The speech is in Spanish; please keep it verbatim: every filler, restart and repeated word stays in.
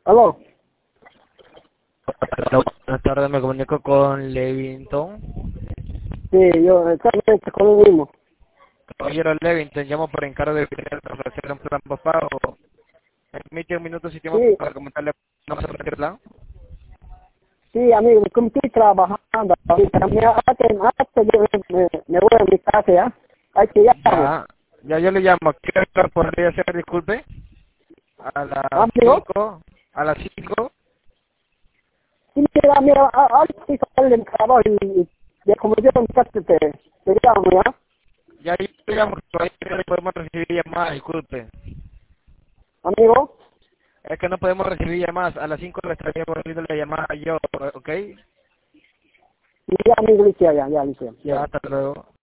Aló. Hola, buenas tardes, me comunico con Levington. Sí, yo exactamente con lo mismo. Caballero Levington, llamo por encargo de para ofrecer un plan postpago. Me permite un minuto si tiempo Sí, para comentarle no se refiere plan. sí, amigo, como estoy trabajando ahorita, mira, hasta, hasta yo me, me, me voy a mi casa ya. Ahí te llamo. Ya, ya yo le llamo. ¿Qué hora podría ser, disculpe? A las Amigo, cinco, a las cinco. sí, mira, mira, a- ahora estoy saliendo del trabajo y, y ya como yo en mi casa te, te llamo ya. Ya yo le llamo, todavía no le podemos recibir llamadas, disculpe. Amigo, Es que no podemos recibir llamadas. A las cinco le estaría recibiendo la llamada yo, ¿ok? y ya, amigo, listo, ya, ya, listo. Ya, Ya. hasta luego.